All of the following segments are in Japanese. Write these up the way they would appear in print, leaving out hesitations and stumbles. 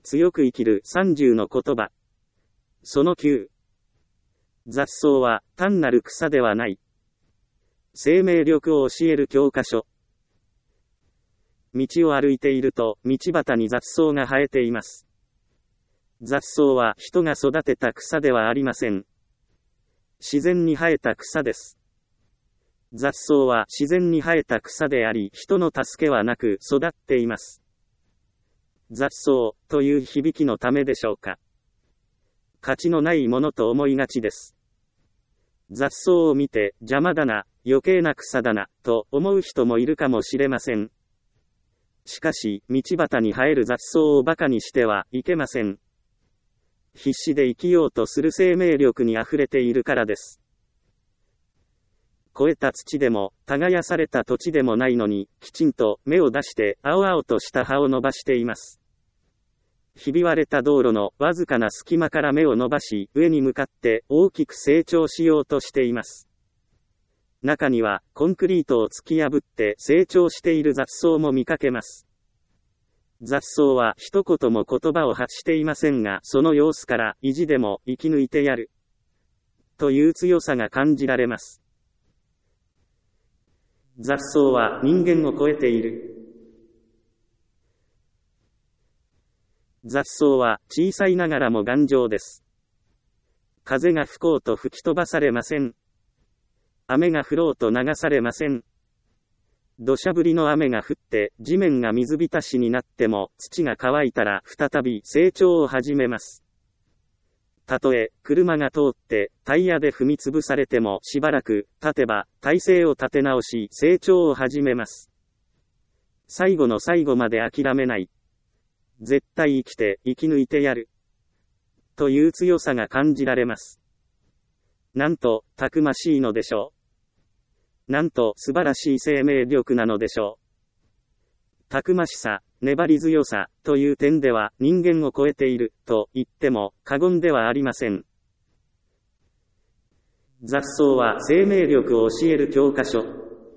強く生きる30の言葉。その9。雑草は単なる草ではない。生命力を教える教科書。道を歩いていると、道端に雑草が生えています。雑草は人が育てた草ではありません。自然に生えた草です。雑草は自然に生えた草であり、人の助けはなく育っています。雑草という響きのためでしょうか。価値のないものと思いがちです。雑草を見て邪魔だな、余計な草だな、と思う人もいるかもしれません。しかし、道端に生える雑草を馬鹿にしてはいけません。必死で生きようとする生命力に溢れているからです。肥えた土でも、耕された土地でもないのに、きちんと芽を出して青々とした葉を伸ばしています。ひび割れた道路のわずかな隙間から芽を伸ばし、上に向かって大きく成長しようとしています。中には、コンクリートを突き破って成長している雑草も見かけます。雑草は一言も言葉を発していませんが、その様子から、意地でも生き抜いてやる。という強さが感じられます。雑草は人間を超えている。雑草は小さいながらも頑丈です。風が吹こうと吹き飛ばされません。雨が降ろうと流されません。土砂降りの雨が降って地面が水浸しになっても土が乾いたら再び成長を始めます。たとえ車が通ってタイヤで踏みつぶされてもしばらく経てば体勢を立て直し成長を始めます。最後の最後まで諦めない。絶対生きて生き抜いてやる。という強さが感じられます。なんとたくましいのでしょう。なんと素晴らしい生命力なのでしょう。たくましさ、粘り強さという点では人間を超えていると言っても過言ではありません。雑草は生命力を教える教科書。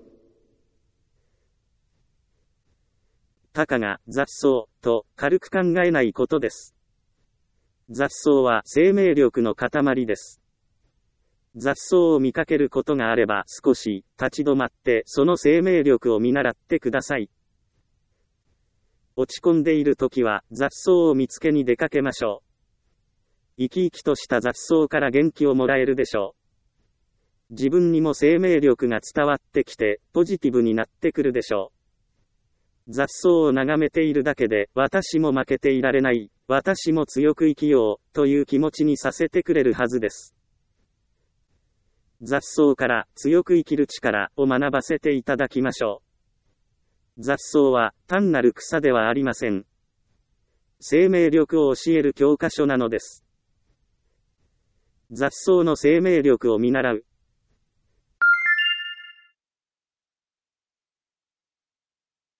たかが雑草と軽く考えないことです。雑草は生命力の塊です。雑草を見かけることがあれば少し立ち止まってその生命力を見習ってください。落ち込んでいるときは雑草を見つけに出かけましょう。生き生きとした雑草から元気をもらえるでしょう。自分にも生命力が伝わってきてポジティブになってくるでしょう。雑草を眺めているだけで私も負けていられない、私も強く生きようという気持ちにさせてくれるはずです。雑草から強く生きる力を学ばせていただきましょう。雑草は単なる草ではありません。生命力を教える教科書なのです。雑草の生命力を見習う。